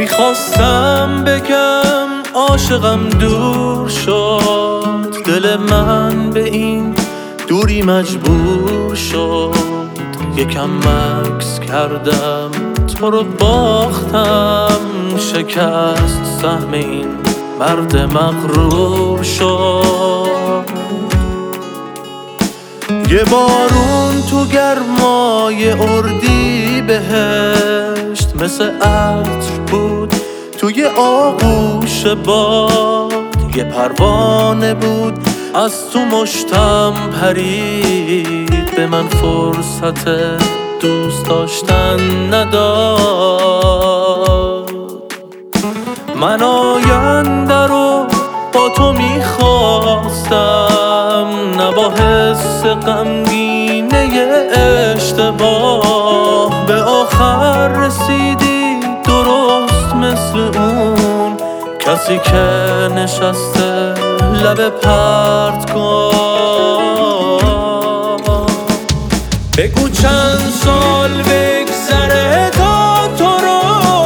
میخواستم بگم عاشقم دور شد، دل من به این دوری مجبور شد. یکم مکث کردم تو رو باختم، شکست سهم این مرد مغرور شد. یه بارون تو گرمای اردی بهشت، مثل عطر بود توی آغوش باد. یه پروانه بود از تو مشتم پرید، به من فرصت دوست داشتن نداد. من آینده رو با تو میخواستم، نه با حس غمگینه اشتباه. به آخر رسیدی درست مثل اون کسی که نشسته لب پرتگاه. بگو چند سال بگذره تا تو رو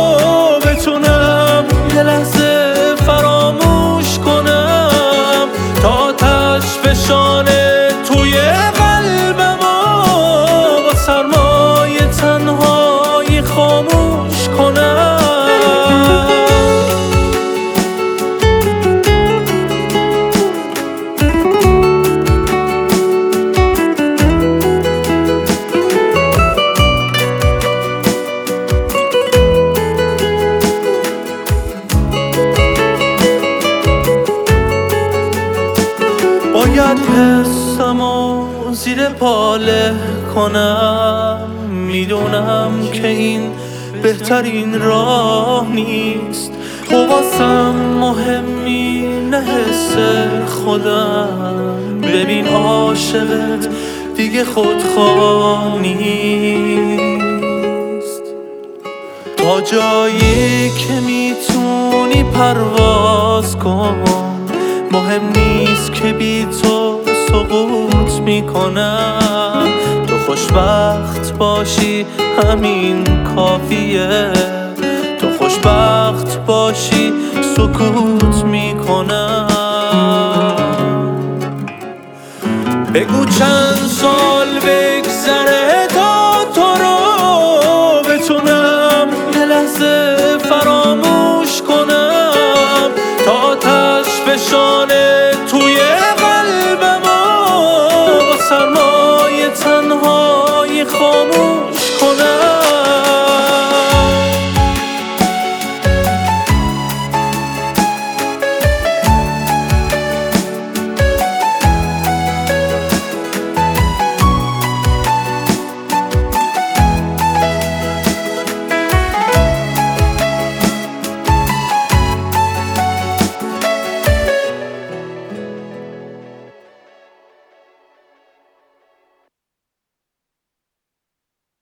بتونم یه لحظه فراموش کنم، تا آتش فشانه توی قلبم با سرمای تنهایی خاموش کنم. باید حسمو زیر پاله کنم، میدونم که این بهترین راه نیست. حواسم مهمی نه حس خودم، ببین عاشقت دیگه خودخواه نیست. تا جایی که میتونی پرواز کن، مهم نیست که بی تو سقوط میکنم. تو خوشبخت باشی همین کافیه، تو خوشبخت باشی سکوت میکنم. بگو چند سال